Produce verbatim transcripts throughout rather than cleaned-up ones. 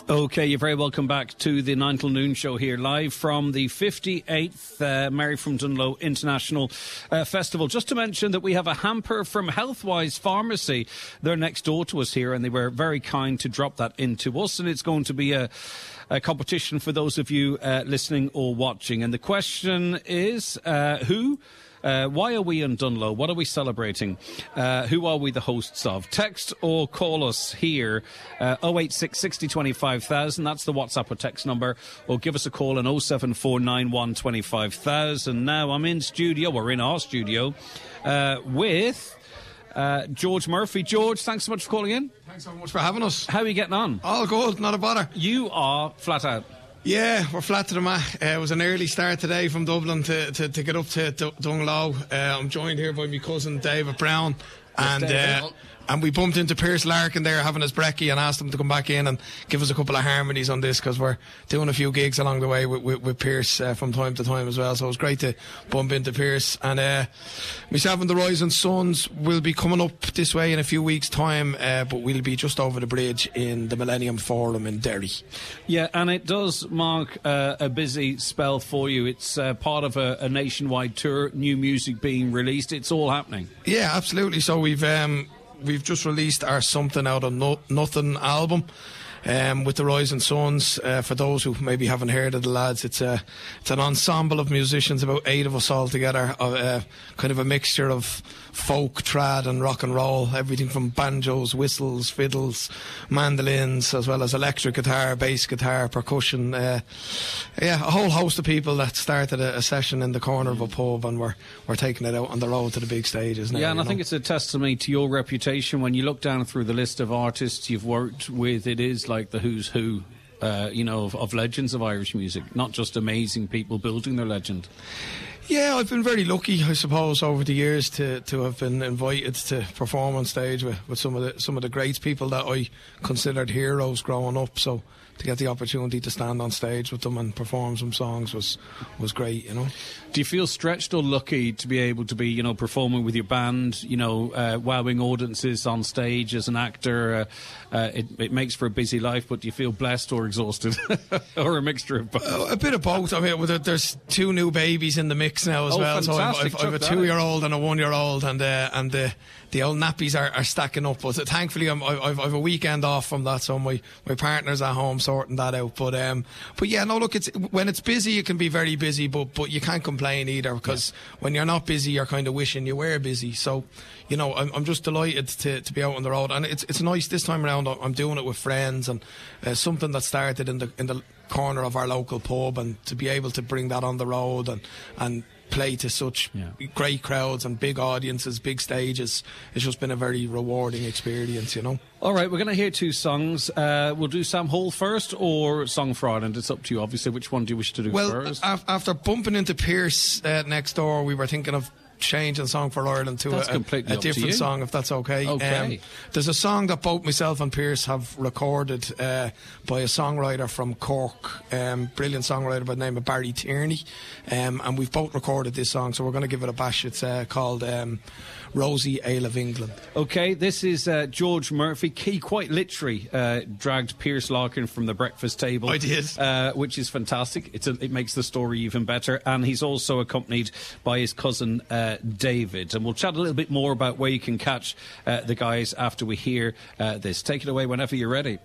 Okay, you're very welcome back to the nine till noon show here, live from the fifty-eighth uh, Mary from Dunloe International uh, Festival. Just to mention that we have a hamper from Healthwise Pharmacy. They're next door to us here, and they were very kind to drop that into us, and it's going to be a, a competition for those of you uh, listening or watching. And the question is, uh, who... Uh, why are we in Dunloe? What are we celebrating? Uh, who are we the hosts of? Text or call us here, uh, oh eight six, sixty, twenty-five thousand. That's the WhatsApp or text number. Or give us a call on oh seven four nine one, twenty-five thousand. Now, I'm in studio, we're in our studio, uh, with uh, George Murphy. George, thanks so much for calling in. Thanks so much for having us. How are you getting on? All good, not a bother. You are flat out. Yeah, we're flat to the mat. Uh, it was an early start today from Dublin to, to, to get up to D- Dunloe. Uh, I'm joined here by my cousin David Brown. Yes, and David. uh, and we bumped into Pierce Larkin there having his brekkie and asked him to come back in and give us a couple of harmonies on this, because we're doing a few gigs along the way with, with, with Pierce uh, from time to time as well. So it was great to bump into Pierce. And uh, myself and the Rising Suns will be coming up this way in a few weeks' time, uh, but we'll be just over the bridge in the Millennium Forum in Derry. Yeah, and it does mark uh, a busy spell for you. It's uh, part of a, a nationwide tour, new music being released. It's all happening. Yeah, absolutely. So we've um, we've just released our Something Out of no- Nothing album. Um, with the Rising Suns. Uh, for those who maybe haven't heard of the lads, it's a it's an ensemble of musicians, about eight of us all together, uh, kind of a mixture of folk, trad and rock and roll, everything from banjos, whistles, fiddles, mandolins, as well as electric guitar, bass guitar, percussion. Uh, yeah, a whole host of people that started a, a session in the corner of a pub, and we're, we're taking it out on the road to the big stages now. Yeah, and I know? think it's a testimony to your reputation. When you look down through the list of artists you've worked with, it is like like the who's who, uh, you know, of, of legends of Irish music, not just amazing people building their legend. Yeah, I've been very lucky, I suppose, over the years to, to have been invited to perform on stage with, with some of the some of the great people that I considered heroes growing up. So to get the opportunity to stand on stage with them and perform some songs was was great, you know. Do you feel stretched or lucky to be able to be, you know, performing with your band, you know, uh, wowing audiences on stage as an actor? Uh, uh, it, it makes for a busy life, but do you feel blessed or exhausted? Or a mixture of both? Uh, a bit of both. I mean, there's two new babies in the mix now as oh, well. Fantastic. So I've, I've, I've a two-year-old and a one-year-old, and uh, and the the old nappies are, are stacking up. But thankfully, I'm, I've, I've a weekend off from that, so my, my partner's at home sorting that out. But um, but yeah, no, look, it's when it's busy, it can be very busy, but but you can't complain either, because yeah. when you're not busy, you're kind of wishing you were busy. So, you know, I'm, I'm just delighted to, to be out on the road, and it's it's nice this time around. I'm doing it with friends, and uh, something that started in the in the corner of our local pub, and to be able to bring that on the road and and play to such yeah. great crowds and big audiences, big stages, it's just been a very rewarding experience, you know. All right, we're going to hear two songs. Uh, we'll do Sam Hole first or Song for Ireland. It's up to you, obviously. Which one do you wish to do well, first? Well, af- after bumping into Pierce uh, next door, we were thinking of changing Song for Ireland to that's a, a different song, if that's okay. Okay. Um, there's a song that both myself and Pierce have recorded uh, by a songwriter from Cork, um, brilliant songwriter by the name of Barry Tierney, um, and we've both recorded this song, so we're going to give it a bash. It's uh, called um, Rosie Ale of England. Okay, this is uh, George Murphy. He quite literally uh, dragged Pierce Larkin from the breakfast table. I did. Uh, which is fantastic. It's a, it makes the story even better. And he's also accompanied by his cousin uh, David. And we'll chat a little bit more about where you can catch uh, the guys after we hear uh, this. Take it away whenever you're ready.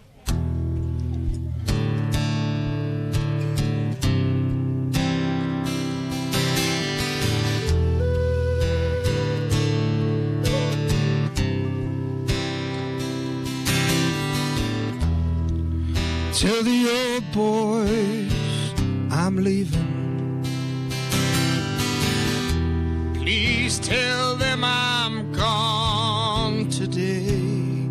Tell the old boys I'm leaving. Please tell them I'm gone today.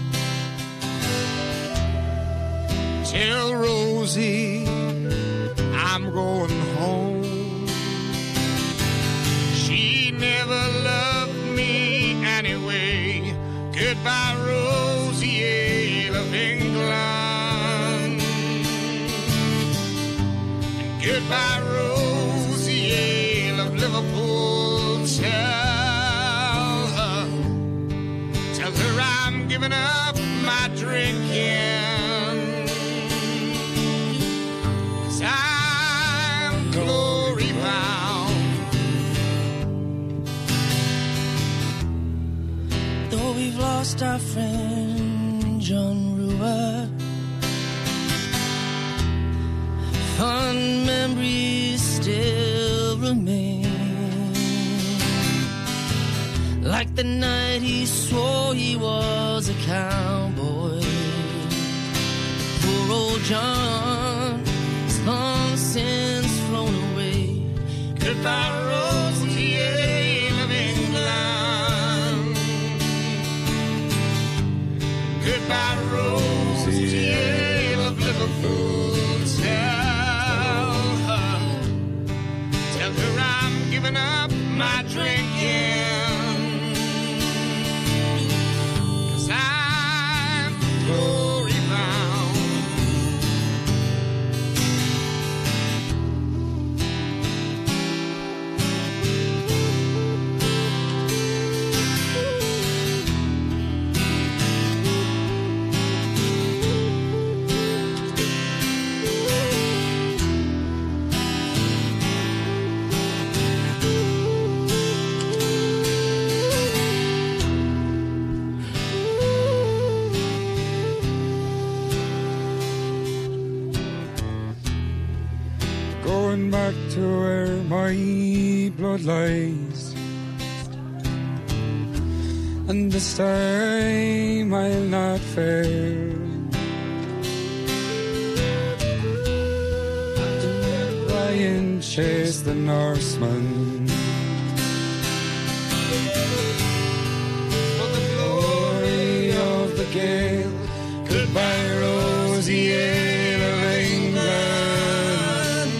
Tell Rosie I'm going home. She never loved me anyway. Goodbye, Rosie Ale of England. Goodbye, Rosie Ale of Liverpool. Tell her, tell her I'm giving up my drinking. lost our friend John Rua. Fond memories still remain, like the night he swore he was a cowboy. Poor old John is long since flown away. Goodbye, Rosie, of England. Goodbye, Rosie, of Liverpool. Tell her, tell her I'm giving up my drinking, 'cause I'm glory bound. Going back to where my blood lies, and this time I'll not fail. Try and chase the Norseman for the glory of the gale. Goodbye, Rosie, Ale of England.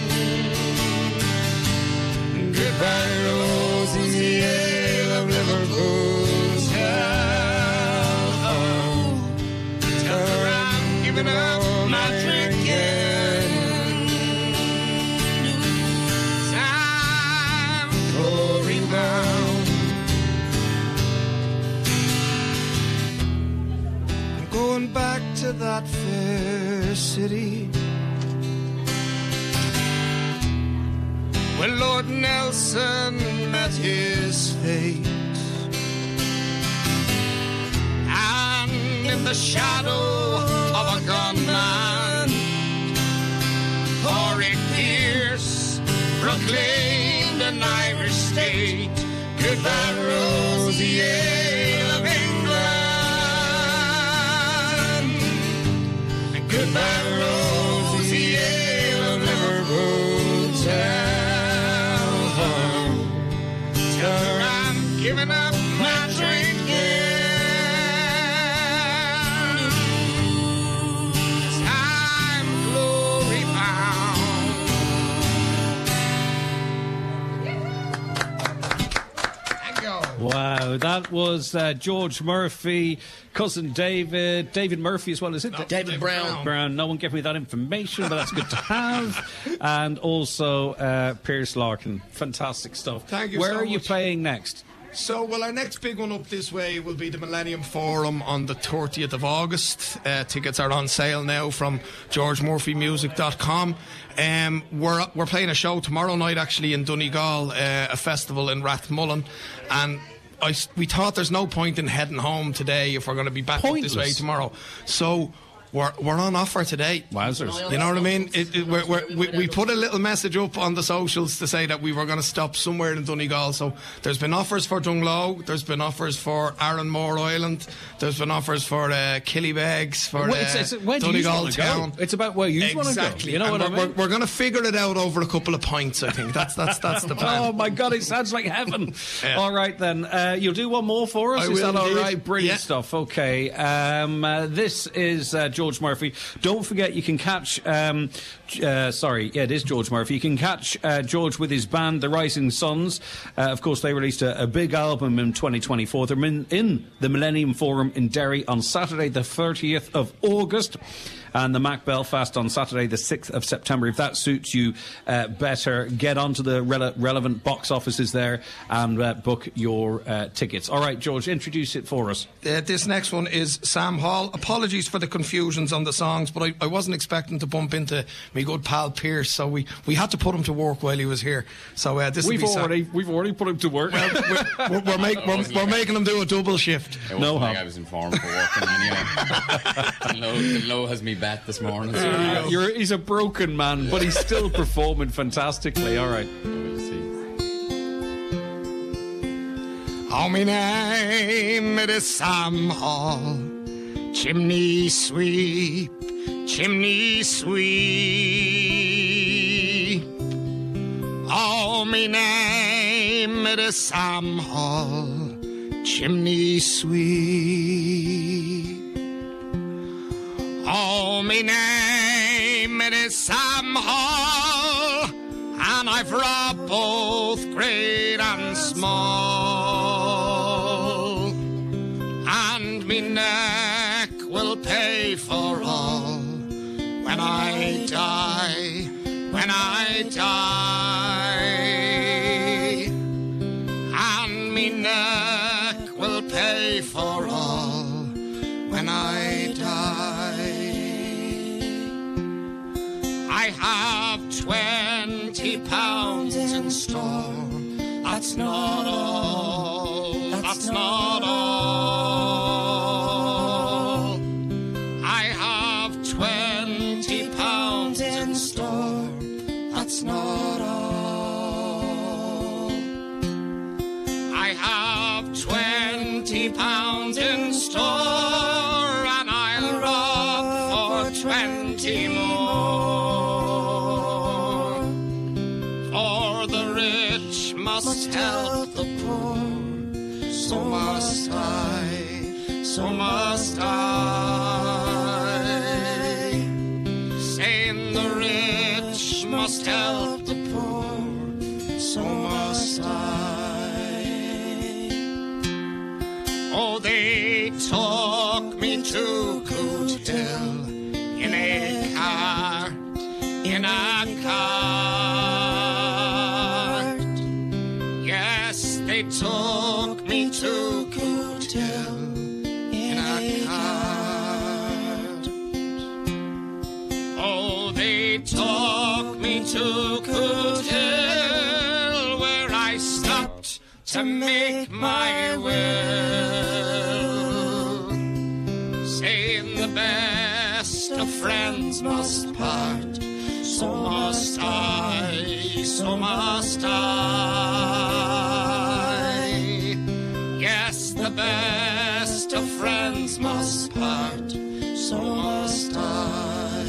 Goodbye, Rosie, Ale of Liverpool. Tell her, tell her I'm giving up my drinking. I'm glory bound. I'm going back to that fair city where Lord Nelson met his fate, and in the shadow of a gunman, Corey Pierce proclaimed an Irish state. Goodbye, Rosie, Ale of England. And goodbye, Rosie, Ale of Liverpool. Tell her, tell her I'm giving up my drinking, 'cause I'm glory bound. Thank you. Wow, that was uh, George Murphy, cousin David, David Murphy as well, is it? No, Da- David Brown. Brown. No one gave me that information, but that's good to have. And also uh, Pierce Larkin. Fantastic stuff. Thank you Where so are you much. playing next? So, well, our next big one up this way will be the Millennium Forum on the thirtieth of August. Uh, tickets are on sale now from george murphy music dot com. Um, we're we're playing a show tomorrow night, actually, in Donegal, uh, a festival in Rathmullen, and I s we thought there's no point in heading home today if we're going to be back up this way Pointless. tomorrow. So we're we're on offer today. Wowzers. You know what I mean? It, it, we're, we're, we, we put a little message up on the socials to say that we were going to stop somewhere in Donegal. So there's been offers for Dunglow, there's been offers for Arranmore Island, there's been offers for uh, Killybegs, for Well, uh, it's, it's, where do you Donegal want to Town. go? It's about where you want to go. Exactly. You know And what I we're, mean? we're, we're going to figure it out over a couple of pints, I think. That's that's that's the plan. Oh my God! It sounds like heaven. Yeah. All right then, uh, you'll do one more for us. I is will that all indeed. right? Brilliant Yeah. stuff. Okay, um, uh, this is uh, George Murphy. Don't forget, you can catch. Um, uh, sorry, yeah, it is George Murphy. You can catch uh, George with his band, the Rising Suns. Uh, of course, they released a, a big album in twenty twenty-four. They're in, in the Millennium Forum in Derry on Saturday, the thirtieth of August. and the Mac Belfast on Saturday the sixth of September. If that suits you uh, better, get onto the rele- relevant box offices there and uh, book your uh, tickets. All right, George, introduce it for us. Uh, this next one is Sam Hall. Apologies for the confusions on the songs, but I, I wasn't expecting to bump into my good pal Pierce, so we, we had to put him to work while he was here. So uh, this we've will be already Sam. we've already put him to work. Well, we're, we're, we're, make, we're, we're making him do a double shift. It no, like I was informed for working anyway. the, low, the low has me bet this morning. So Uh, you're, he's a broken man, but he's still performing fantastically. All right. we'll see. Oh, my name it is Sam Hall, chimney sweep, chimney sweep. Oh, my name it is Sam Hall, chimney sweep. Oh, my name it is Sam Hall, and I've robbed both great and small, and me neck will pay for all when I die, when I die, and me neck will pay for all when I die. I have twenty pounds in store. That's not all. That's not all. I have twenty pounds in store. That's not all. I have twenty pounds in store, and I'll rob for twenty more. Must help the poor, so must I, so must I. Saying the rich must help the poor, so must I. Oh, they took me to Coot Hill in a cart, in a cart. They took me to Coot Hill in a cart. Oh, they took me to Coot Hill, where I stopped to make my will, saying the best of friends must part, so must I, so must I. Yes, the best of friends must part, so must I.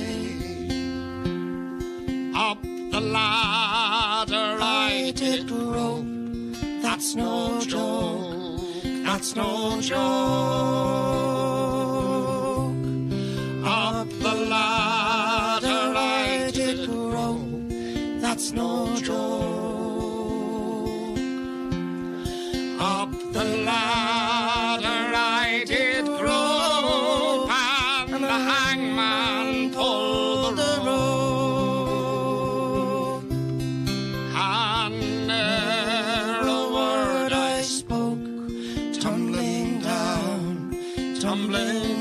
Up the ladder I did grope, that's no joke, that's no joke. Up the ladder I did grope, that's no joke. Up the ladder I did grope, and the hangman pulled the rope, and ne'er a word I spoke, tumbling down, tumbling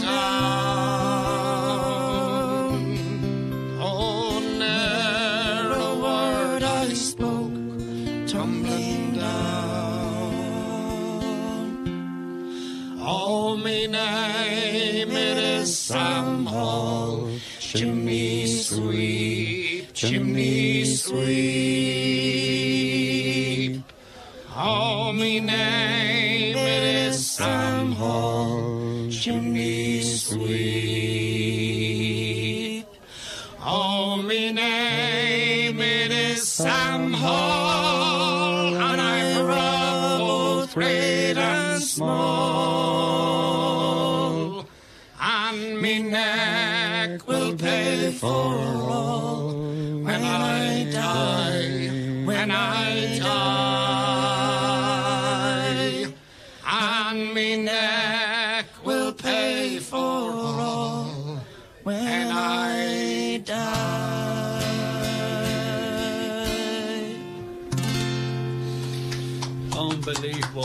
down. Oh, ne'er a word I spoke, tumbling down. Oh, me name it is Sam Hall, chimney sweep, chimney sweep. Oh, me name it is Sam Hall, chimney sweep. Oh, me name it is Sam Hall, and I've robbed both great and small, and me neck will pay for all when I die, when I die, and me neck will pay for all when I die. Unbelievable.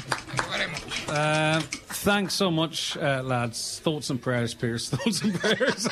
Uh, thanks so much, uh, lads. Thoughts and prayers, Pierce. Thoughts and prayers.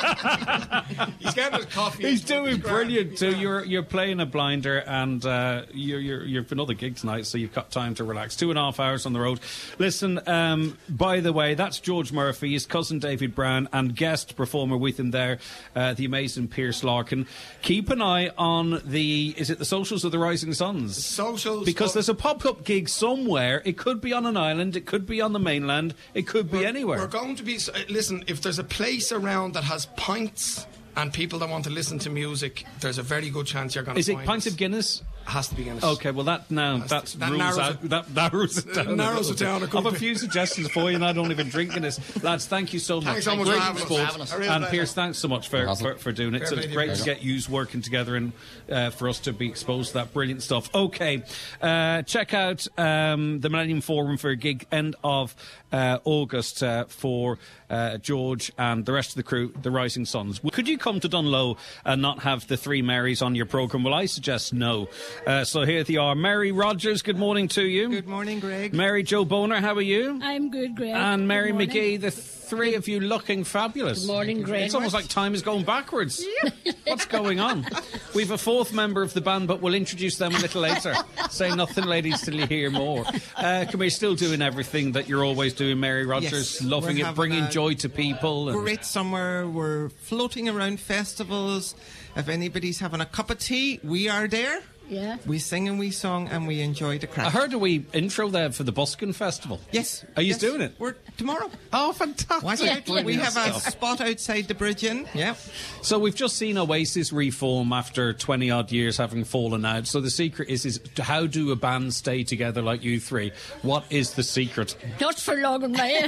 He's getting his coffee. He's doing brilliant too. You're you're playing a blinder, and uh, you're, you're you've another gig tonight, so you've got time to relax. Two and a half hours on the road. Listen, um, by the way, that's George Murphy, his cousin David Brown, and guest performer with him there, uh, the amazing Pierce Larkin. Keep an eye on the is it the socials of the Rising Suns? Socials, because uh, there's a pop-up gig somewhere. It could be on an island. It could be on the mainland. It could be we're, anywhere. We're going to be. Uh, listen, if there's a place around that has pints and people that want to listen to music, there's a very good chance you're going to Is find it pints us. of Guinness? Has to be Guinness. Okay, well that now Has that to- that rules narrows out it- that narrows it down. It narrows a it down a little bit. good I've a bit. few suggestions for you, and I don't even drink Guinness. Lads, thank you so much. Thanks so much Great for having us. sport. Having us. A real And pleasure. Pierce, thanks so much for, for, for doing it. Fair So it's play to great you. to get yous working together and uh, for us to be exposed to that brilliant stuff. Okay, uh, check out um, the Millennium Forum for a gig end of uh, August uh, for uh, George and the rest of the crew, the Rising Suns. Could you come to Dunlow and not have the three Marys on your programme? Well, I suggest no. Uh, so here they are. Mary Rogers, good morning to you. Good morning, Greg. Mary Jo Boner, how are you? I'm good, Greg. And Mary Good morning. McGee, the three of you looking fabulous. Good morning, Greg. It's almost like time is going backwards. What's going on? We've a fourth member of the band, but we'll introduce them a little later. Say nothing, ladies, till you hear more. Uh, can we still doing everything that you're always doing, Mary Rogers? Yes, Loving we're it, having bringing a joy to people. And Great summer. We're floating around festivals. If anybody's having a cup of tea, we are there. Yeah. We sing and we song and we enjoy the crack. I heard a wee intro there for the Buskin Festival. Yes. Are you yes. doing it? We're tomorrow. Oh, fantastic. Watch out. Yeah. We have a Stuff. spot outside the bridge in. Yeah. So we've just seen Oasis reform after twenty odd years having fallen out. So the secret is is how do a band stay together like you three? What is the secret? Not for long, man.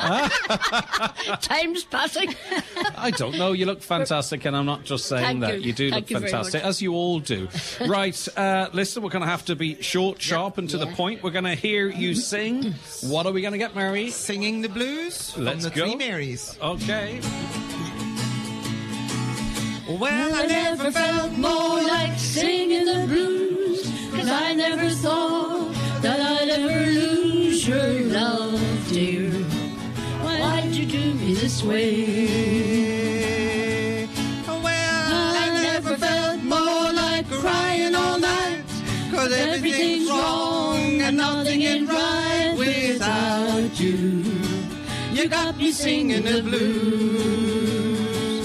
Time's passing. I don't know. You look fantastic, and I'm not just saying Thank that. you. You do Thank look you very fantastic, much. as you all do. Right, uh, listen, we're going to have to be short, sharp, and to the Yeah. point. We're going to hear you sing. What are we going to get, Mary? Singing the blues Let's from the go. Three Marys. Okay. Well, I never felt more like singing the blues, 'cause I never thought that I'd ever lose your love, dear. Why'd you do me this way? Well, I never felt more like crying all night, 'cause everything's wrong and nothing ain't right without you. You got me singing the blues.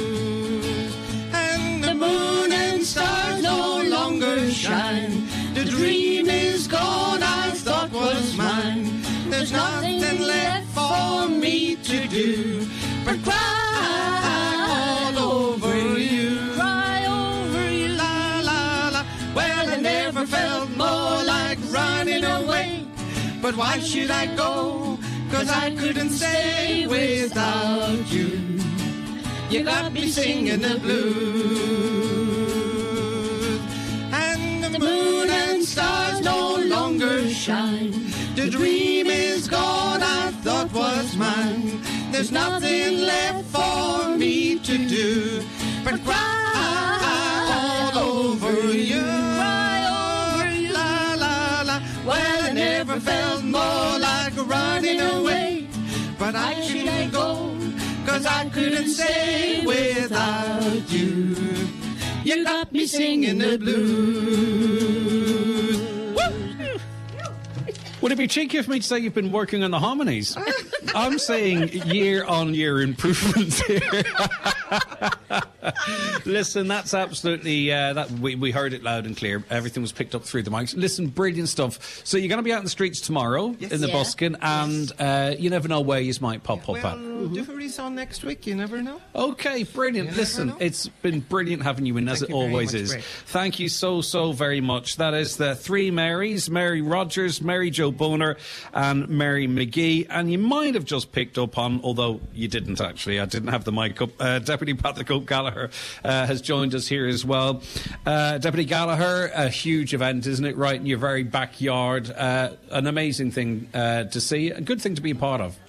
And The moon and stars no longer shine. The dream is gone, I thought was mine. There's nothing left for me to do but cry all over you. Cry over you. La la la. Well, I never felt more like running away. But why should I go? 'Cause I couldn't stay without you. You got me singing the blues. And the moon and stars no longer shine. The dream is gone, I thought was mine. There's nothing left for me to do but cry all over you. Cry over you. La la la. Well, I never felt more like running away. But I shouldn't go, 'cause I couldn't stay without you. You got me singing the blues. Would it be cheeky of me to say you've been working on the harmonies? I'm saying year-on-year improvements here. Listen, that's absolutely... Uh, that we, we heard it loud and clear. Everything was picked up through the mics. Listen, brilliant stuff. So you're going to be out in the streets tomorrow Yes. in the Yeah. Buskin, and uh, you never know where you might pop up at. Well, Differy's on next week, you never know. Okay, brilliant. You never Listen, know. it's been brilliant having you in, as Thank it you very always much, is. Greg. Thank you so, so very much. That is the three Marys, Mary Rogers, Mary Jo Boner, and Mary McGee. And you might have just picked up on, although you didn't actually, I didn't have the mic up, uh, Deputy Patrick O'Gallagher uh, has joined us here as well. Uh, Deputy Gallagher, a huge event, isn't it? Right in your very backyard. Uh, an amazing thing uh, to see. A good thing to be a part of.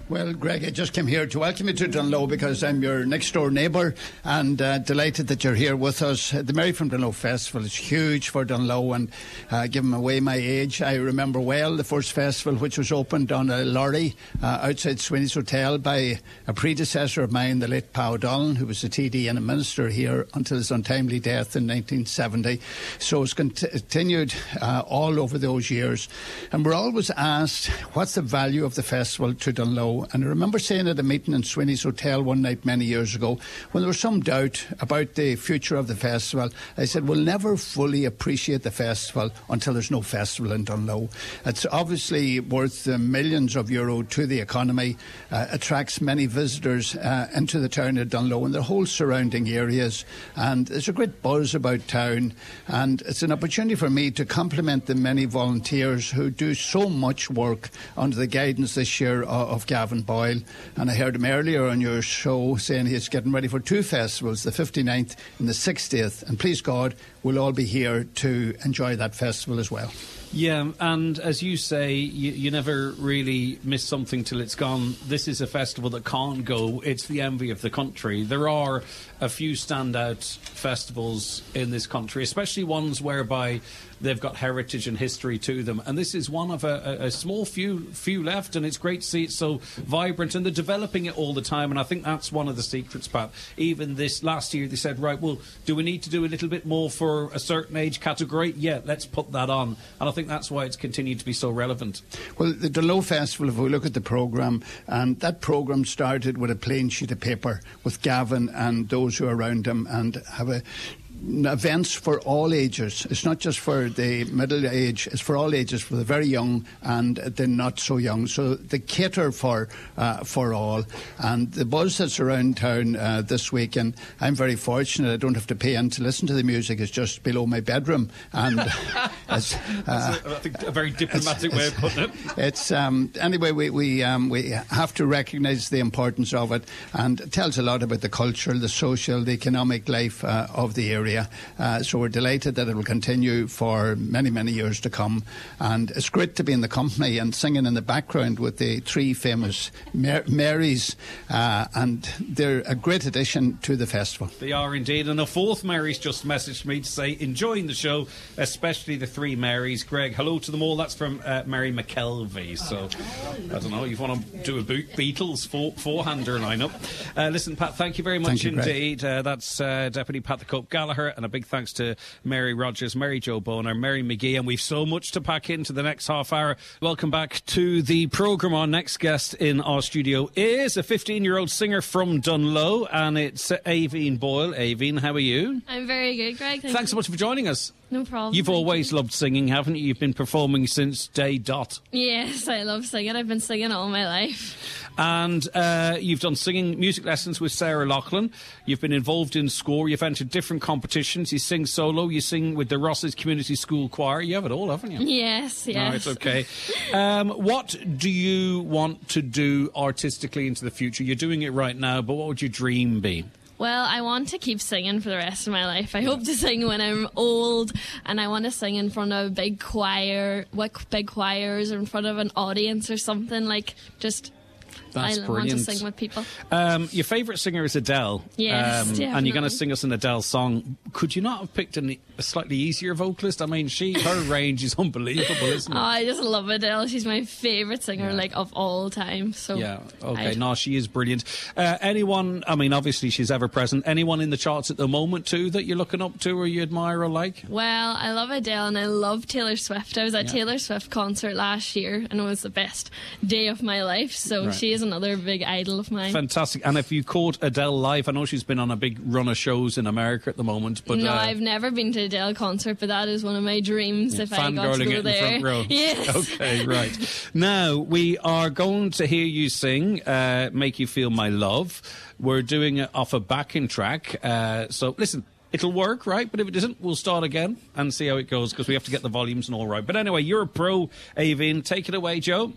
Well, Greg, I just came here to welcome you to Dunlow because I'm your next door neighbour and uh, delighted that you're here with us. The Mary from Dunlow Festival is huge for Dunlow, and uh, giving away my age, I remember well the first festival, which was opened on a lorry uh, outside Sweeney's Hotel by a predecessor of mine, the late Pa O'Donnell, who was a T D and a minister here until his untimely death in nineteen seventy. So it's continued uh, all over those years. And we're always asked, what's the value of the festival to Dunlow? And I remember saying at a meeting in Sweeney's Hotel one night many years ago, when there was some doubt about the future of the festival, I said, we'll never fully appreciate the festival until there's no festival in Dunlow. It's obviously worth uh, millions of euro to the economy, uh, attracts many visitors uh, into the town of Dunlow and the whole surrounding areas. And there's a great buzz about town. And it's an opportunity for me to compliment the many volunteers who do so much work under the guidance this year of, of Gavin Boyle. And I heard him earlier on your show saying he's getting ready for two festivals, the fifty-ninth and the sixtieth. And please God, we'll all be here to enjoy that festival as well. Yeah, and as you say, you, you never really miss something till it's gone. This is a festival that can't go. It's the envy of the country. There are a few standout festivals in this country, especially ones whereby they've got heritage and history to them. And this is one of a, a, a small few few left, and it's great to see it so vibrant. And they're developing it all the time, and I think that's one of the secrets, Pat. Even this last year, they said, right, well, do we need to do a little bit more for a certain age category? Yeah, let's put that on. And I think that's why it's continued to be so relevant. Well, the Dunlow Festival, if we look at the programme, and that programme started with a plain sheet of paper with Gavin and those who are around him, and have a events for all ages. It's not just for the middle age, it's for all ages, for the very young and the not so young. So they cater for uh, for all. And the buzz that's around town uh, this weekend, I'm very fortunate. I don't have to pay in to listen to the music. It's just below my bedroom. And it's, uh, that's a, I think a very diplomatic way of putting it. It's um, anyway, we we, um, we have to recognise the importance of it, and it tells a lot about the cultural, the social, the economic life uh, of the area. Uh, so we're delighted that it will continue for many, many years to come. And it's great to be in the company and singing in the background with the three famous Mar- Marys. Uh, and they're a great addition to the festival. They are indeed. And a fourth Mary's just messaged me to say, enjoying the show, especially the three Marys. Greg, hello to them all. That's from uh, Mary McKelvey. So, I don't know, you want to do a Beatles four- four-hander lineup. Uh, listen, Pat, thank you very much you, indeed. Uh, that's uh, Deputy Pat the Cope Gallagher. And a big thanks to Mary Rogers, Mary Jo Boner, Mary McGee, and we've so much to pack into the next half hour. Welcome back to the programme. Our next guest in our studio is a fifteen-year-old singer from Dunlow, and it's Aoibhinn Boyle. Aoibhinn, how are you? I'm very good, Greg. Thank Thanks you. so much for joining us. No problem. You've always loved singing, haven't you? You've been performing since day dot. Yes, I love singing. I've been singing all my life. And uh, you've done singing music lessons with Sarah Loughlin. You've been involved in SCORE. You've entered different competitions. You sing solo. You sing with the Rosses Community School Choir. You have it all, haven't you? Yes, yes. No, it's okay. um, what do you want to do artistically into the future? You're doing it right now, but what would your dream be? Well, I want to keep singing for the rest of my life. I hope to sing when I'm old, and I want to sing in front of a big choir, what big choirs, or in front of an audience or something, like just... That's I brilliant. want to sing with people. Um, your favourite singer is Adele. Yes, um, definitely. And you're going to sing us an Adele song. Could you not have picked an, a slightly easier vocalist? I mean, she her range is unbelievable, isn't it? Oh, I just love Adele. She's my favourite singer, Yeah. like, of all time. So Yeah, okay, I'd- no, she is brilliant. Uh, anyone, I mean, obviously she's ever present. Anyone in the charts at the moment, too, that you're looking up to or you admire or like? Well, I love Adele and I love Taylor Swift. I was at Yeah. Taylor Swift concert last year and it was the best day of my life. So Right. she is another big idol of mine. Fantastic. And if you caught Adele live, I know she's been on a big run of shows in America at the moment. But no, uh, I've never been to Adele concert, but that is one of my dreams if I got to fangirling go it in the there. front row. Yes. Okay, right. Now, we are going to hear you sing uh, Make You Feel My Love. We're doing it off a backing track. Uh, so, listen, it'll work, right? But if it doesn't, we'll start again and see how it goes because we have to get the volumes and all right. But anyway, you're a pro, Aoibhinn. Take it away, Joe.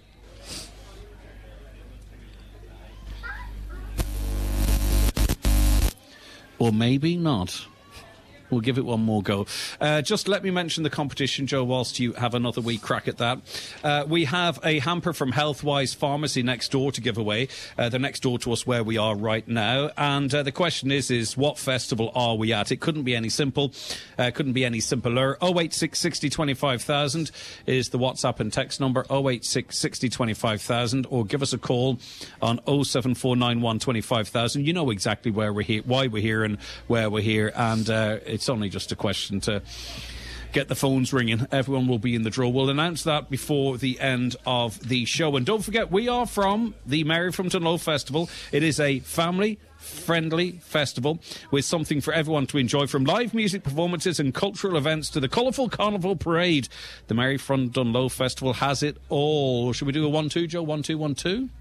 Or maybe not. We'll give it one more go. Uh, just let me mention the competition, Joe, whilst you have another wee crack at that. Uh, we have a hamper from Healthwise Pharmacy next door to give away. Uh, they're next door to us where we are right now. And uh, the question is, is what festival are we at? It couldn't be any simple. Uh, couldn't be any simpler. oh eight six, sixty, twenty-five thousand is the WhatsApp and text number, oh eight six, sixty, twenty-five thousand, or give us a call on oh seven four nine one, twenty-five thousand. You know exactly where we're here, why we're here and where we're here. And uh, it's only just a question to get the phones ringing. Everyone will be in the draw. We'll announce that before the end of the show. And don't forget, we are from the Mary from Dunlow Festival. It is a family-friendly festival with something for everyone to enjoy, from live music performances and cultural events to the colourful carnival parade. The Mary from Dunlow Festival has it all. Should we do a one-two, Joe? One-two, one-two?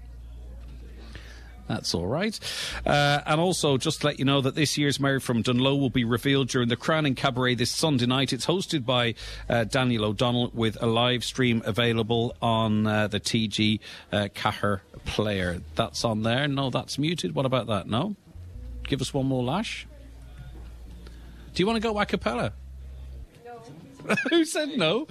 That's all right. Uh, and also, just to let you know that this year's Mary from Dunlow will be revealed during the Crowning Cabaret this Sunday night. It's hosted by uh, Daniel O'Donnell, with a live stream available on uh, the T G uh, Cahir player. That's on there. No, that's muted. What about that? No? Give us one more lash. Do you want to go a cappella? No. Who said no?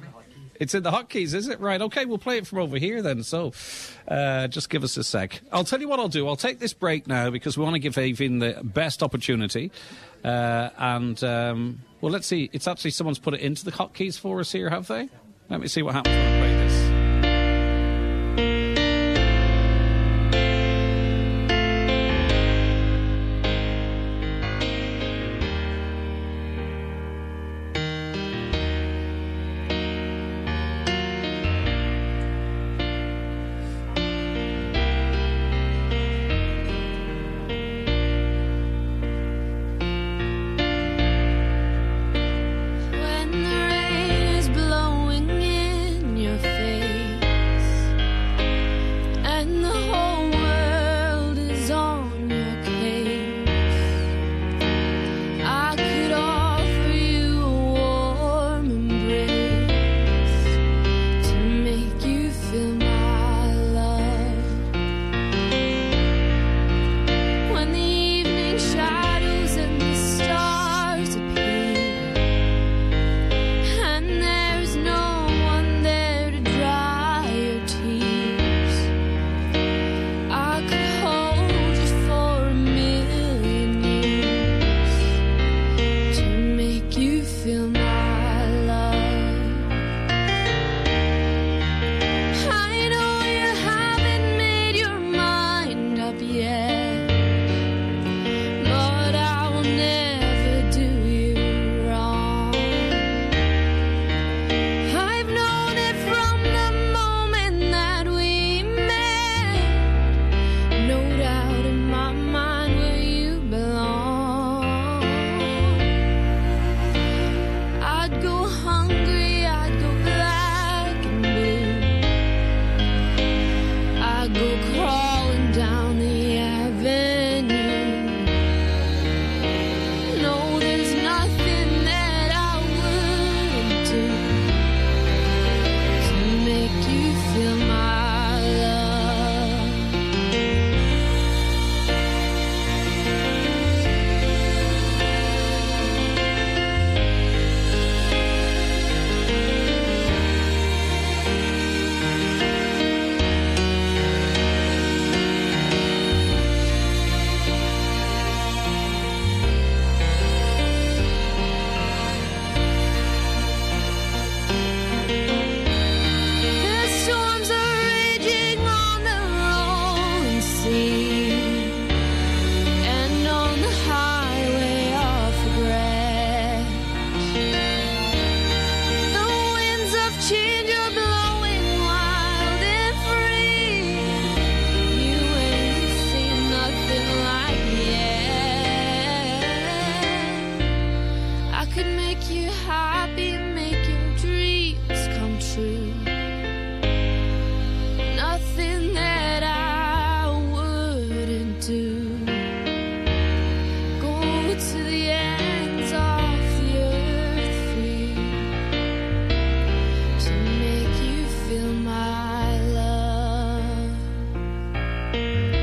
It's in the hotkeys, is it? Right, OK, we'll play it from over here then. So uh, just give us a sec. I'll tell you what I'll do. I'll take this break now because we want to give Aoibhinn the best opportunity. Uh, and, um, well, let's see. It's actually someone's put it into the hotkeys for us here, have they? Let me see what happens when I play this.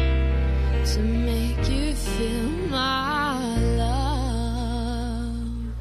To make you feel my love.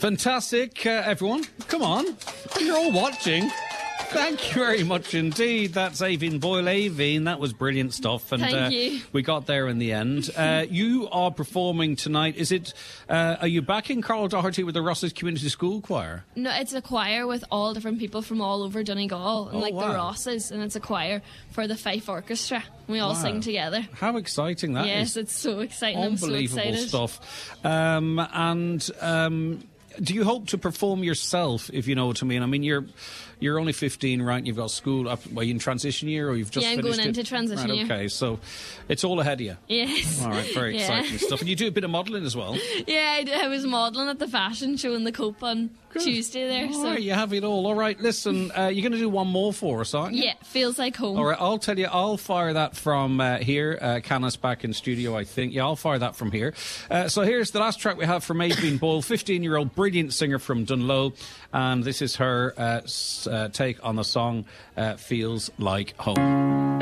Fantastic, uh, everyone. Come on. You're all watching. Thank you very much indeed. That's Aoibhinn Boyle. Aoibhinn, that was brilliant stuff. And Thank uh, you. we got there in the end. Uh, you are performing tonight. Is it, uh, are you back in Carl Doherty with the Rosses Community School Choir? No, it's a choir with all different people from all over Donegal, and Oh, like wow. the Rosses, and it's a choir for the Fife Orchestra. We all Wow. sing together. How exciting that is. Yes, it's so exciting. I'm so Unbelievable excited. stuff. Um, and um, do you hope to perform yourself, if you know what I mean? I mean, you're you're only fifteen, right? You've got school. Up, are you in transition year, or you've just Yeah, I'm finished going it? into transition right, year. Okay, so it's all ahead of you. Yes. All right, very Yeah. exciting stuff. And you do a bit of modelling as well. Yeah, I, did- I was modelling at the fashion show in the Cope on Tuesday there. All so right, you have it all. All right, listen, uh, you're going to do one more for us, aren't you? yeah, feels like home. All right, I'll tell you, I'll fire that from uh, here. Uh, Canis back in studio, I think. Yeah, I'll fire that from here. Uh, so here's the last track we have from Aoibhinn Boyle, fifteen-year-old brilliant singer from Dunlow. And this is her uh, s- uh, take on the song uh, Feels Like Home.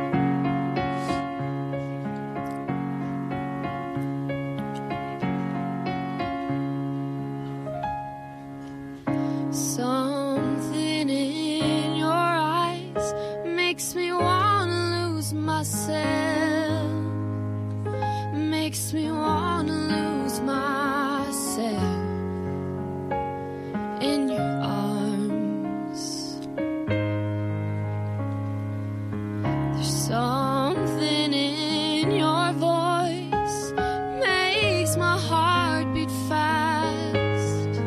Something in your eyes makes me wanna lose myself, makes me wanna lose myself in your arms. There's something in your voice makes my heart beat fast.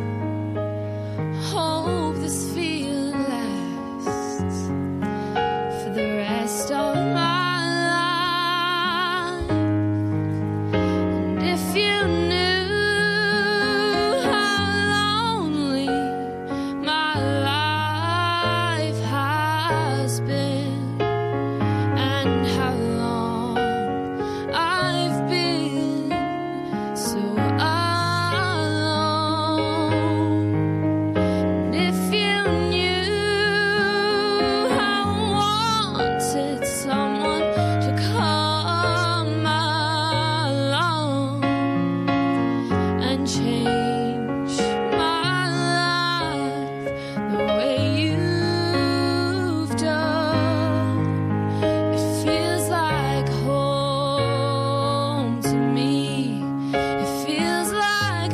Hope this feeling lasts for the rest of my life. And if you knew how lonely my life has been, and how long I've been so alone. And if you knew how I wanted someone to come along and change my life the way you've done, it feels like home to me. It feels like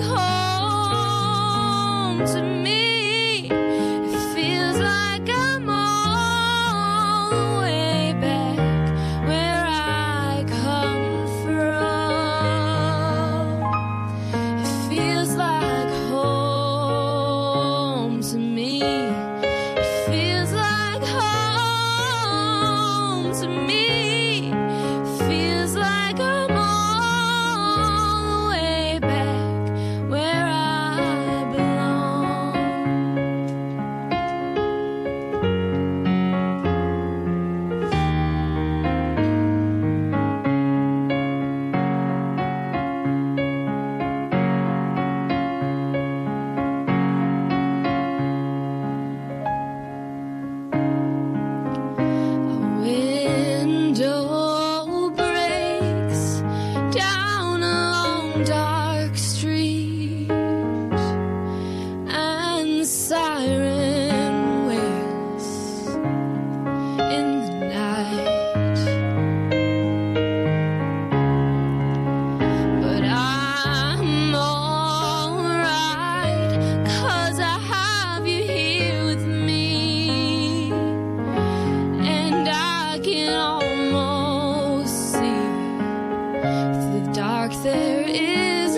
home to me. It feels like I'm all the way back where I come from. It feels like home to me. It feels like home to me. It feels like I'm all the way back where I belong. A window breaks down a long dark street, and the siren wails in the night. But I'm alright, 'cause I have you here with me. And I can almost see through the dark there is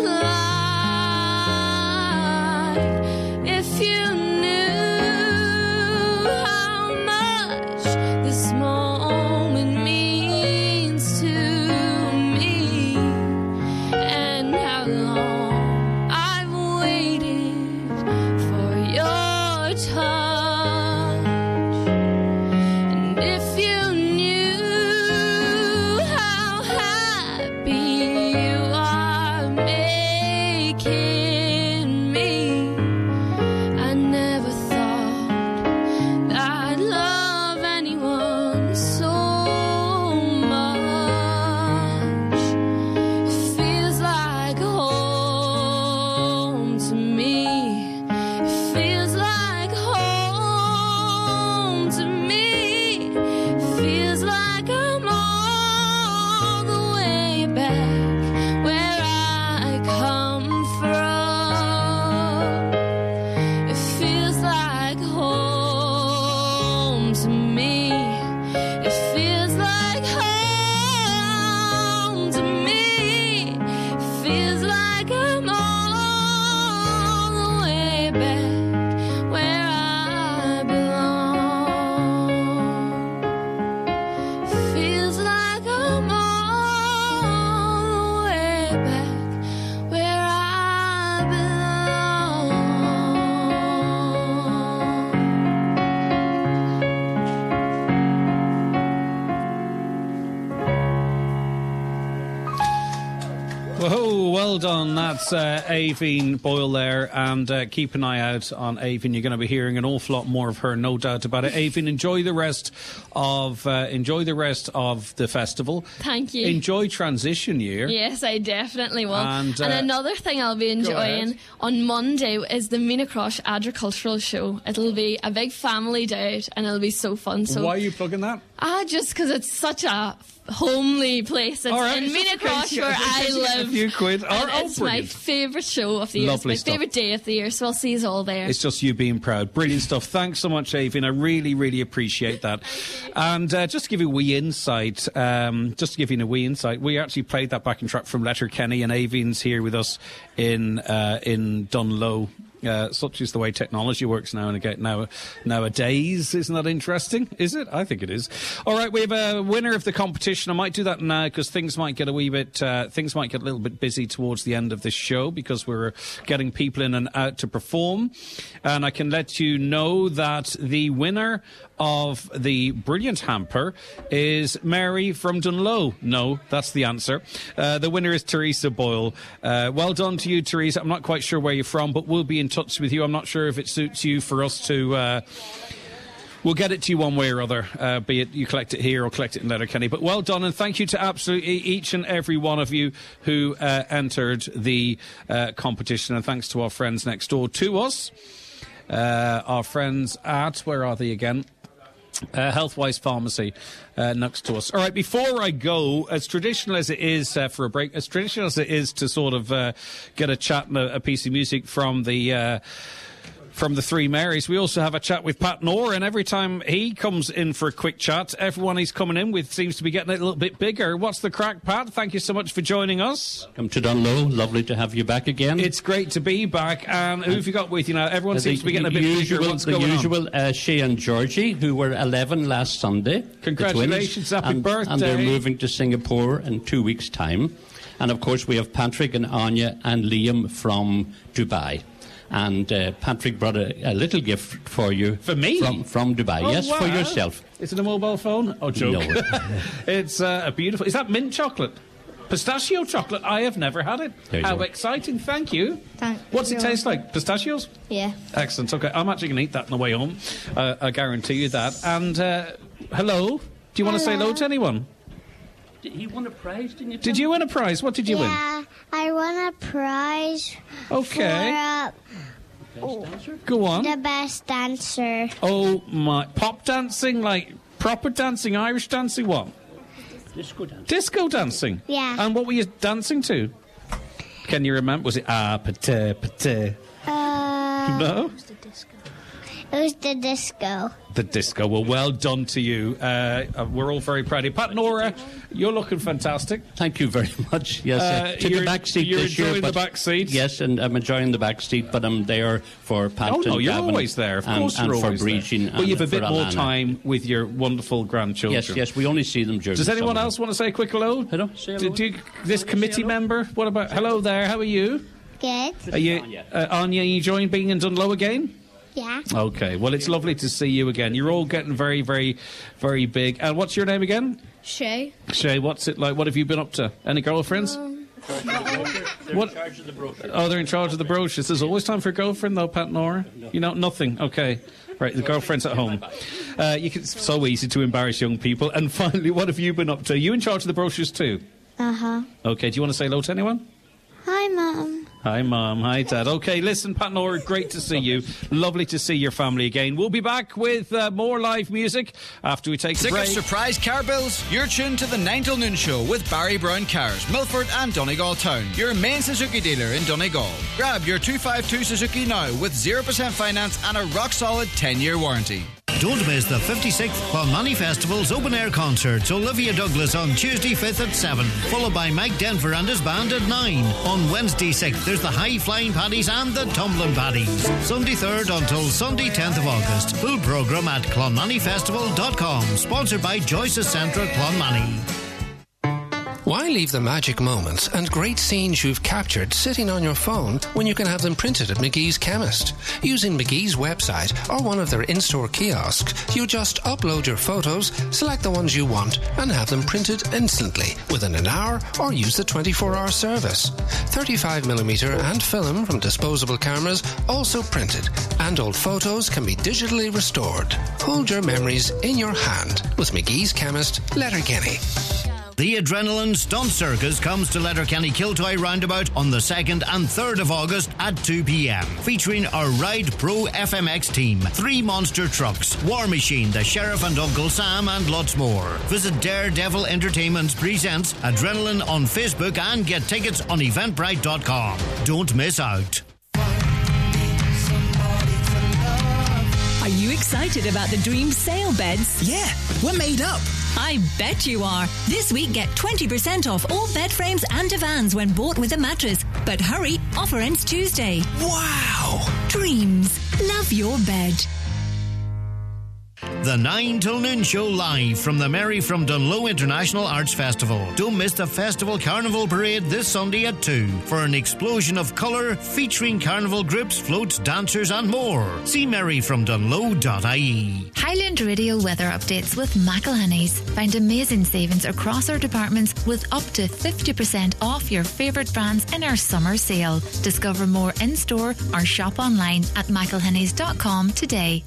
Well done. That's uh, Aoibhinn Boyle there, and uh, keep an eye out on Aoibhinn. You're going to be hearing an awful lot more of her, no doubt about it. Aoibhinn, enjoy the rest of uh, enjoy the rest of the festival. Thank you. Enjoy transition year. Yes, I definitely will. And, And, uh, another thing I'll be go enjoying ahead. on Monday is the Minacrosh Agricultural Show. It'll be a big family day out, and it'll be so fun. So Why are you plugging that? Ah, just because it's such a homely place. It's All right, in just in Minacrosh case you- where in case I you get a live. few quid. Oh, And oh, it's my brilliant. favourite show of the year. Lovely it's stuff. my favourite day of the year, so I'll see you all there. It's just you being proud. Brilliant stuff. Thanks so much, Aoibhinn. I really, really appreciate that. And uh, just to give you a wee insight, um, just to give you a wee insight, we actually played that backing track from Letterkenny, and Aoibhinn's here with us in uh, in Dunlow. Uh, such is the way technology works now and again now nowadays. Isn't that interesting? Is it? I think it is. All right, we have a winner of the competition. I might do that now because things might get a wee bit uh, things might get a little bit busy towards the end of this show because we're getting people in and out to perform. And I can let you know that the winner of the brilliant hamper is Mary from Dunlow. No, that's the answer. Uh, the winner is Teresa Boyle. Uh, well done to you, Teresa. I'm not quite sure where you're from, but we'll be in touch with you. I'm not sure if it suits you for us to... Uh, We'll get it to you one way or other, uh, be it you collect it here or collect it in Letterkenny. But well done, and thank you to absolutely each and every one of you who uh, entered the uh, competition. And thanks to our friends next door to us, uh, our friends at, where are they again? Uh, Healthwise Pharmacy uh, next to us. All right, before I go, as traditional as it is uh, for a break, as traditional as it is to sort of uh, get a chat and a, a piece of music from the... Uh, From the Three Marys, we also have a chat with Pat Noor, and every time he comes in for a quick chat, everyone he's coming in with seems to be getting a little bit bigger. What's the crack, Pat? Thank you so much for joining us. Welcome to Dunlow. Lovely to have you back again. It's great to be back. And who have you got with you now? Everyone Uh, seems the to be getting a bit usual, bigger. What's the going usual, on? uh, Shay and Georgie, who were eleven last Sunday. the Congratulations, twins, happy and, birthday. And they're moving to Singapore in two weeks' time. And of course, we have Patrick and Anya and Liam from Dubai. And uh, Patrick brought a, a little gift for you. For me? From, from Dubai. Oh, yes, wow. for yourself. Is it a mobile phone? Oh, joke. No. It's uh, a beautiful... Is that mint chocolate? Pistachio chocolate? I have never had it. There you How go. exciting. Thank you. Thank What's it you. taste like? Pistachios? Yeah. Excellent. Okay, I'm actually going to eat that on the way home. Uh, I guarantee you that. And uh, hello? Do you want to say hello to anyone? He won a prize, didn't you? Did you win a prize? What did you win? Yeah, I won a prize Okay. for Go uh, on. the best dancer. Oh, my. Pop dancing? Like proper dancing? Irish dancing? What? Disco dance. Disco dancing? Yeah. And what were you dancing to? Can you remember? Was it ah, pate, pate? Uh, No? It was the disco. The disco. Well, well done to you. Uh, uh, we're all very proud of you. Pat Nora, you're looking fantastic. Thank you very much. Yes, Uh, uh, to you're- the back seat you're this year, enjoying the but- back seat? Yes, and I'm enjoying the back seat, but I'm there for Pat Oh, no, and you're Gavin always there. Of and, course and you're for always there. Bridget Well, you have a and bit for more Alana. time with your wonderful grandchildren. Yes, yes, we only see them during Does the anyone summer. else want to say a quick hello? Hello, say hello. Did you, this committee member? What about... Hello there, how are you? Good. Are you... Uh, Anya, are you enjoying being in Dunlow again? Yeah. Okay, well, it's lovely to see you again. You're all getting very, very, very big. And what's your name again? Shay. Shay, what's it like? What have you been up to? Any girlfriends? What? Oh, they're in charge of the brochures. There's always time for a girlfriend, though, Pat Nora. You know, nothing. Okay. Right, the girlfriend's at home. Uh, you can, it's so easy to embarrass young people. And finally, what have you been up to? Are you in charge of the brochures too? Uh-huh. Okay, do you want to say hello to anyone? Hi, Mum. Hi, Mum. Hi, Dad. Okay, listen, Pat Nora, great to see you. Lovely to see your family again. We'll be back with uh, more live music after we take a Sick break. of surprise car bills? You're tuned to the nine till noon show with Barry Brown Cars, Milford and Donegal Town, your main Suzuki dealer in Donegal. Grab your two fifty-two Suzuki now with zero percent finance and a rock-solid ten-year warranty. Don't miss the fifty-sixth Clonmoney Festival's open-air concerts. Olivia Douglas on Tuesday fifth at seven, followed by Mike Denver and his band at nine. On Wednesday sixth, there's the High Flying Paddies and the Tumbling Paddies. Sunday third until Sunday tenth of August. Full programme at clonmoneyfestival dot com. Sponsored by Joyce's Centre, Clonmoney. Why leave the magic moments and great scenes you've captured sitting on your phone when you can have them printed at McGee's Chemist? Using McGee's website or one of their in-store kiosks, you just upload your photos, select the ones you want, and have them printed instantly within an hour, or use the twenty-four hour service. thirty-five millimeter and film from disposable cameras also printed, and old photos can be digitally restored. Hold your memories in your hand with McGee's Chemist, Letterkenny. The Adrenaline Stunt Circus comes to Letterkenny Kiltoy Roundabout on the second and third of August at two p.m. featuring our Ride Pro F M X team, three monster trucks, War Machine, the Sheriff and Uncle Sam, and lots more. Visit Daredevil Entertainment Presents Adrenaline on Facebook and get tickets on eventbrite dot com. Don't miss out. Are you excited about the Dream sale beds? Yeah, we're made up. I bet you are. This week, get twenty percent off all bed frames and divans when bought with a mattress. But hurry, offer ends Tuesday. Wow! Dreams. Love your bed. The nine till noon show live from the Mary from Dunloe International Arts Festival. Don't miss the Festival Carnival Parade this Sunday at two for an explosion of colour featuring carnival groups, floats, dancers and more. See mary from dunloe dot I E. Highland Radio weather updates with McElhenney's. Find amazing savings across our departments with up to fifty percent off your favourite brands in our summer sale. Discover more in-store or shop online at mcelhenneys dot com today.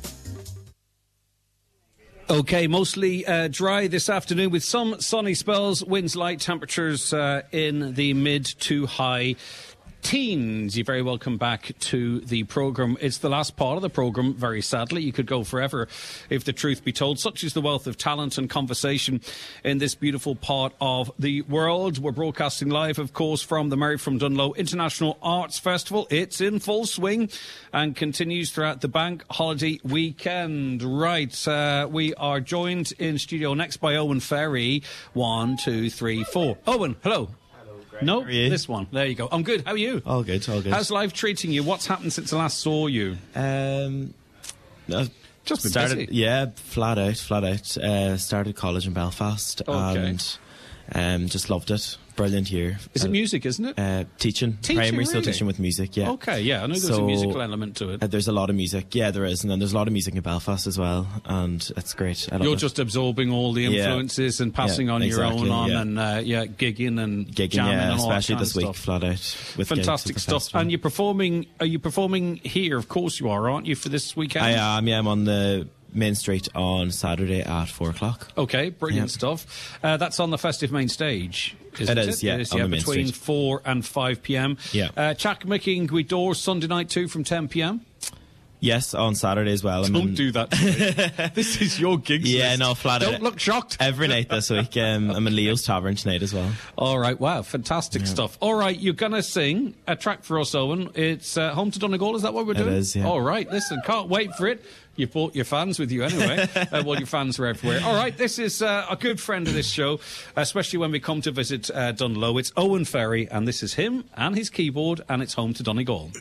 Okay, mostly uh, dry this afternoon with some sunny spells, winds light, temperatures uh, in the mid to high teens. You're very welcome back to the programme. It's the last part of the programme, very sadly. You could go forever if the truth be told. Such is the wealth of talent and conversation in this beautiful part of the world. We're broadcasting live, of course, from the Mary from Dunloe International Arts Festival. It's in full swing and continues throughout the bank holiday weekend. Right, uh, we are joined in studio next by Owen Ferry. One, two, three, four. Owen, hello. No, this one. There you go. I'm good. How are you? All good, all good. How's life treating you? What's happened since I last saw you? Um, uh, Just been started, busy. Yeah, flat out, flat out. Uh, started college in Belfast Okay. and um, just loved it. Brilliant year. Is it Uh, music, isn't it? Uh, teaching. Teaching, Primary, still really? teaching with music, yeah. Okay, yeah. I know there's a So, musical element to it. Uh, there's a lot of music. Yeah, there is. And then there's a lot of music in Belfast as well. And it's great. I love You're it. just absorbing all the Yeah. influences and passing Yeah, on exactly, your own on yeah. and, uh, yeah, gigging and Gigging, jamming yeah, and all that especially kind this of week, stuff. flat out. With Fantastic gigs at the stuff. And you're performing, are you performing here? Of course you are, aren't you, for this weekend? I am, yeah. I'm on the main street on Saturday at four o'clock. Okay, brilliant Yeah. stuff. Uh, that's on the festive main stage, isn't It it? is, yeah, It is, on yeah, the main between street. four and five p.m. Yeah. Uh, Chac Mickey and Guidor Sunday night too from ten p.m. Yes, on Saturday as well. I'm Don't in- do that to me. This is your gigs Yeah, list. no, flat Don't out. look shocked. Every night this week. Um, I'm in Leo's Tavern tonight as well. All right, wow, fantastic stuff. All right, you're going to sing a track for us, Owen. It's uh, Home to Donegal, is that what we're It doing? is, yeah. All right, listen, can't wait for it. You've brought your fans with you anyway. uh, well, your fans are everywhere. All right, this is uh, a good friend of this show, especially when we come to visit uh, Dunloe. It's Owen Ferry, and this is him and his keyboard, and it's Home to Donegal.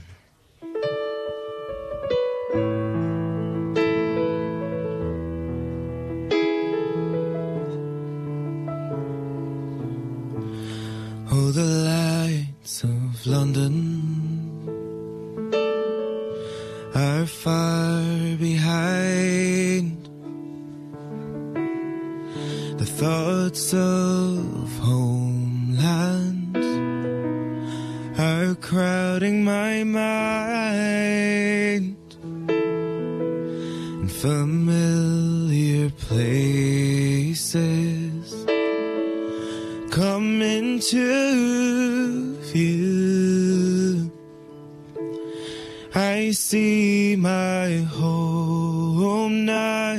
Oh, the lights of London are far behind. The thoughts of homeland are crowding my mind. And familiar places come into view. I see my home now.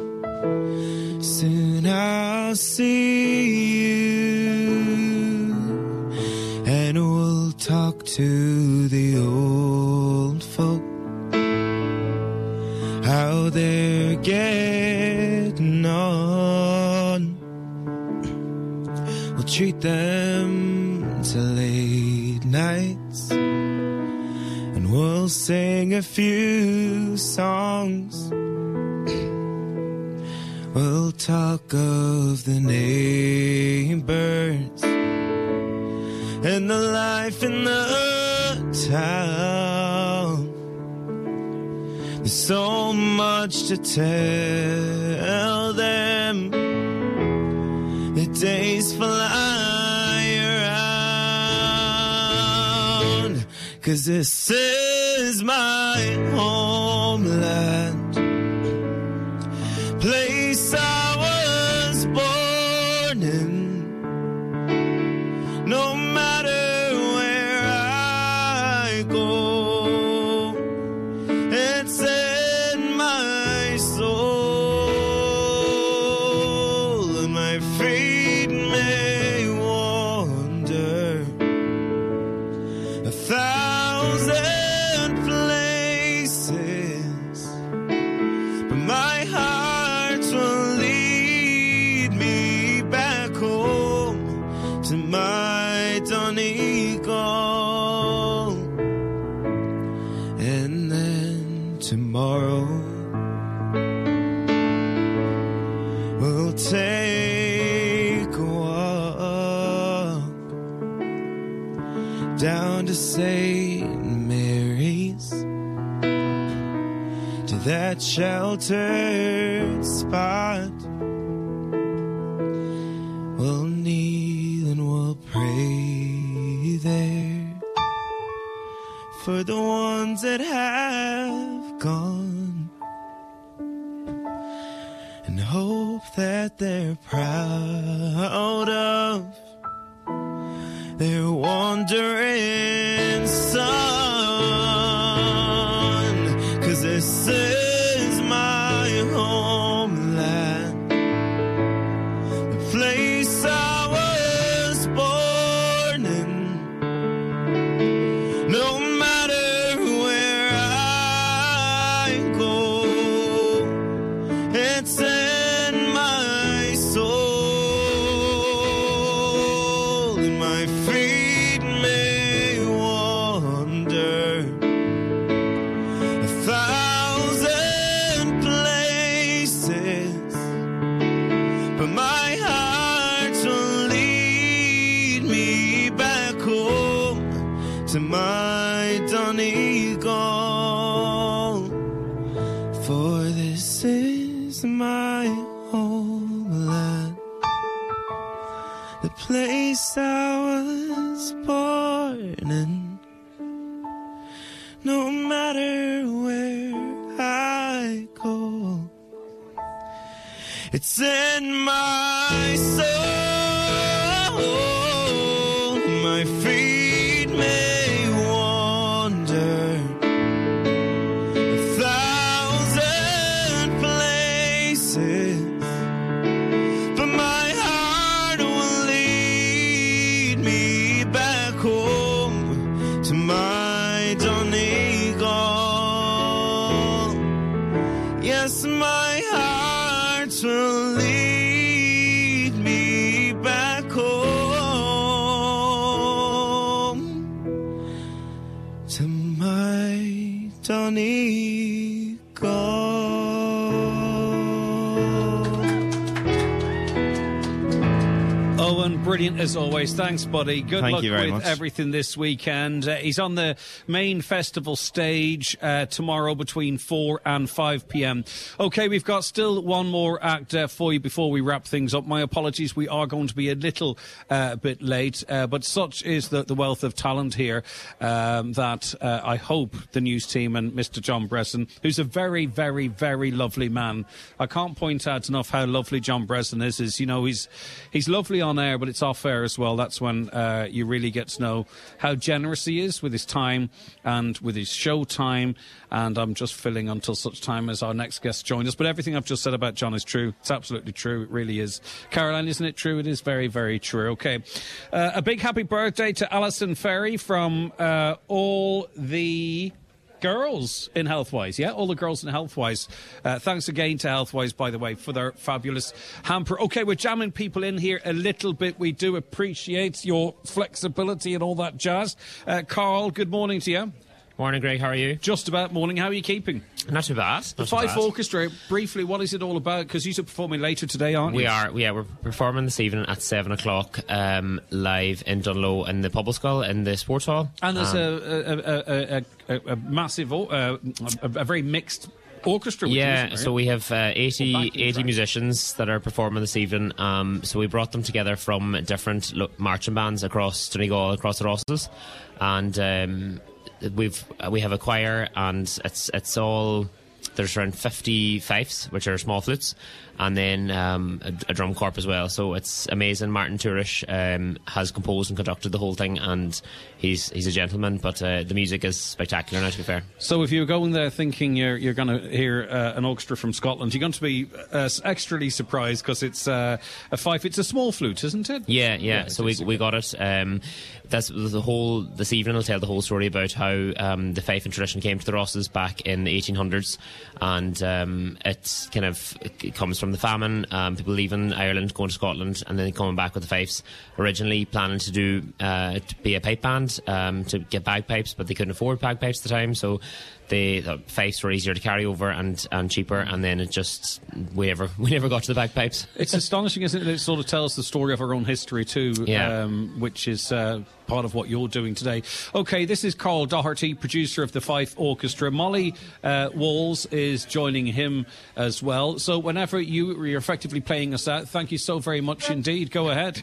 Soon I'll see you, and we'll talk to the old folk, how they're getting on. We'll treat them to late nights, and we'll sing a few songs. We'll talk of the neighbors and the life in the town. There's so much to tell them. The days fly around, 'cause this is my homeland, place I was born in. No matter where I go, it's in my soul, and my feet may wander a thousand places, but my heart will lead me back home to my Donegal. And then tomorrow we'll take a walk down to Saint Mary's, to that sheltered spot. We'll kneel and we'll pray there for the ones that have gone, and hope that they're proud of their wandering son. 'Cause this is my homeland, the place I was born in. No matter where I go, it's in my soul, and my feet may wander a thousand places, but my heart will lead me back home to my Donegal. For this is my homeland, the place I was born in. No matter where I go, it's in my soul. My feet may wander a thousand places, but my heart will lead me back home to my Donegal. Yes, my heart will lead me back home to my Donegal. Owen, brilliant as always. Thanks, buddy. Good Thank luck you very with much. everything this weekend. Uh, he's on the main festival stage uh, tomorrow between four and five p.m. Okay, we've got still one more act uh, for you before we wrap things up. My apologies, we are going to be a little uh, bit late, uh, but such is the, the wealth of talent here um, that uh, I hope the news team and Mister John Bresson, who's a very, very, very lovely man. I can't point out enough how lovely John Bresson is. Is you know, he's he's lovely on air, but it's off air as well. That's when uh, you really get to know how generous he is with his time and with his show time. And I'm just filling until such time as our next guest joins us. But everything I've just said about John is true. It's absolutely true. It really is. Caroline, isn't it true? It is very, very true. Okay. Uh, a big happy birthday to Alison Ferry from uh, all the girls in Healthwise. Yeah, all the girls in Healthwise. Uh, thanks again to Healthwise, by the way, for their fabulous hamper. Okay, we're jamming people in here a little bit. We do appreciate your flexibility and all that jazz. Uh, Carl, good morning to you. Morning, Greg. How are you? Just about morning. How are you keeping? Not too bad. The Not too Fife bad. Orchestra, briefly, what is it all about? Because you're performing later today, aren't you? We are. Yeah, we're performing this evening at seven o'clock um, live in Dunlow in the Pobble Skull in the sports hall. And there's Um, a, a, a, a, a, a massive, uh, a, a very mixed orchestra. With Yeah, you, so we have uh, eighty, Or backing eighty track. musicians that are performing this evening. Um, so we brought them together from different lo- marching bands across Donegal, across the Rosses, and um, we've we have a choir, and it's it's all. There's around fifty fifes, which are small flutes, and then um, a, a drum corps as well. So it's amazing. Martin Tourish um, has composed and conducted the whole thing, and he's he's a gentleman. But uh, the music is spectacular, now, to be fair. So if you're going there thinking you're you're going to hear uh, an orchestra from Scotland, you're going to be uh, extrally surprised because it's uh, a fife. It's a small flute, isn't it? Yeah, yeah. Yeah, so it we is. we got it. Um, that's the whole. This evening, I'll tell the whole story about how um, the fife and tradition came to the Rosses back in the eighteen hundreds, and um, it kind of it comes from the famine. Um, people leaving Ireland, going to Scotland, and then coming back with the fifes. Originally planning to do uh, to be a pipe band, um, to get bagpipes, but they couldn't afford bagpipes at the time, so. The, the fifes were easier to carry over and, and cheaper, and then it just we never we never got to the bagpipes. It's astonishing, isn't it? It sort of tells the story of our own history too, Yeah. um, which is uh, part of what you're doing today. Okay, this is Carl Doherty, producer of the Fife Orchestra. Molly uh, Walls is joining him as well. So whenever you, you're effectively playing us out, thank you so very much indeed. Go ahead.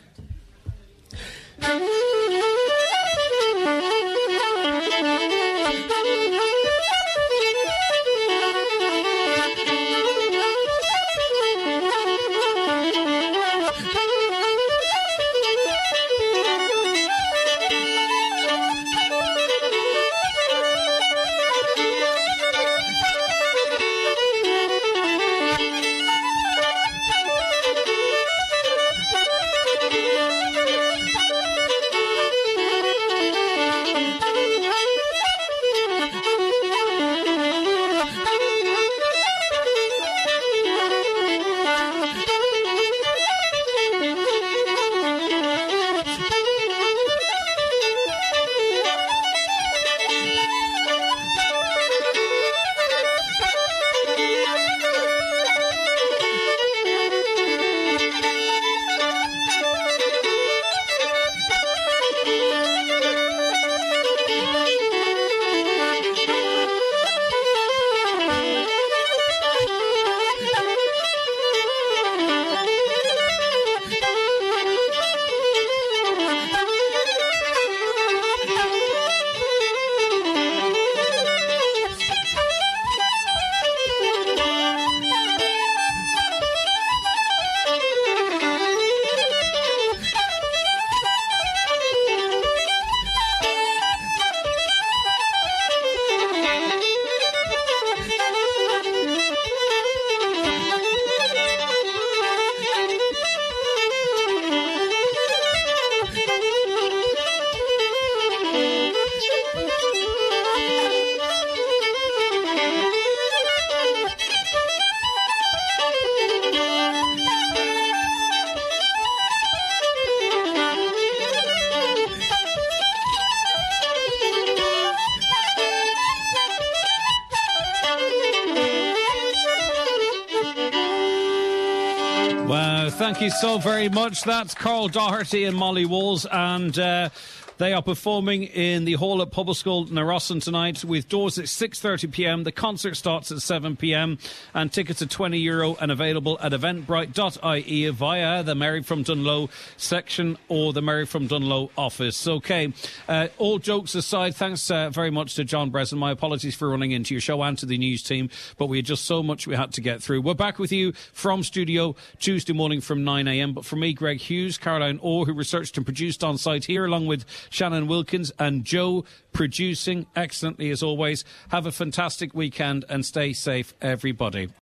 Wow, thank you so very much. That's Carl Doherty and Molly Walls, and uh, they are performing in the hall at Pobble Skull, Narossan tonight, with doors at six thirty p m. The concert starts at seven p m, and tickets are twenty euro and available at eventbrite dot I E via the Mary from Dunlow section or the Mary from Dunlow office. Okay, uh, all jokes aside, thanks uh, very much to John Breslin. My apologies for running into your show and to the news team, but we had just so much we had to get through. We're back with you from studio Tuesday morning from nine a m. But for me, Greg Hughes, Caroline Orr, who researched and produced on site here, along with Shannon Wilkins and Joe producing excellently as always. Have a fantastic weekend and stay safe, everybody.